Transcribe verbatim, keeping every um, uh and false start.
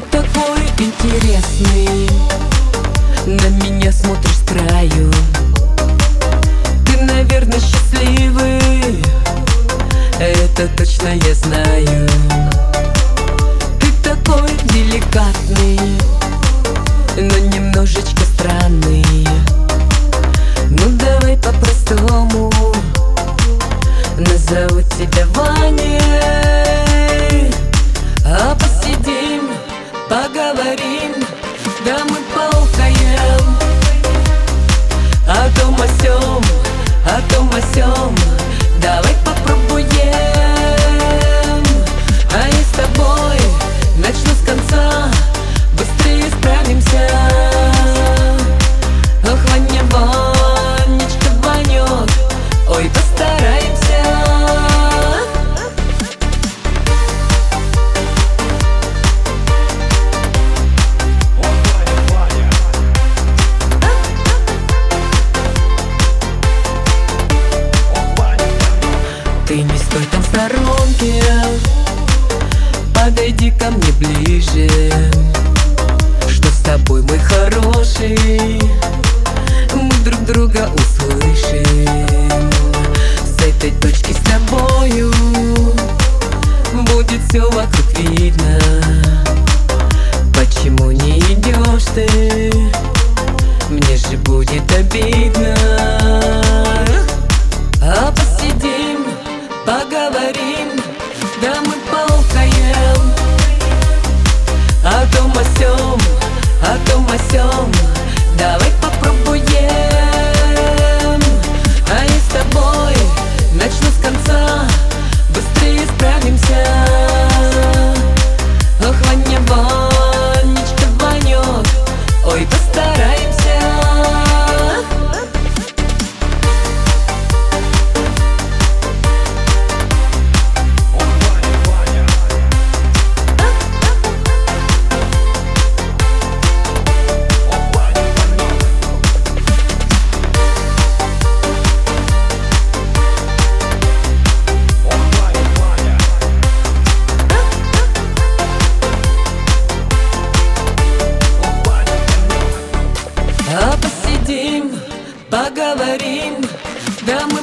такой интересный, на меня смотришь с краю. Ты, наверное, счастливый, это точно я знаю. Ты такой деликатный, но немножечко странный. Ну давай по-простому, назову тебя Ваней. А посидим, поговорим, да мы поухаем о том о сём, о том о сём. Давай попробуем, а я с тобой начну с конца, быстрее справимся. Ох, Ваня, Ванечка, Ванек, ой, постараемся. Ты не стой там в сторонке, подойди ко мне ближе. Что с тобой, мой хороший, мы друг друга услышим. С этой точки с тобою будет все вокруг видно. Почему не идешь ты? Мне же будет обидно. А посидим, поговорим, да мы поухаем о том о сём, о том о сём. Давай попробуем, а я с тобой начну с конца, быстрее справимся. Ох, Ваня, Ванечка, Ванек, ой, постараемся. А посидим, поговорим, да мы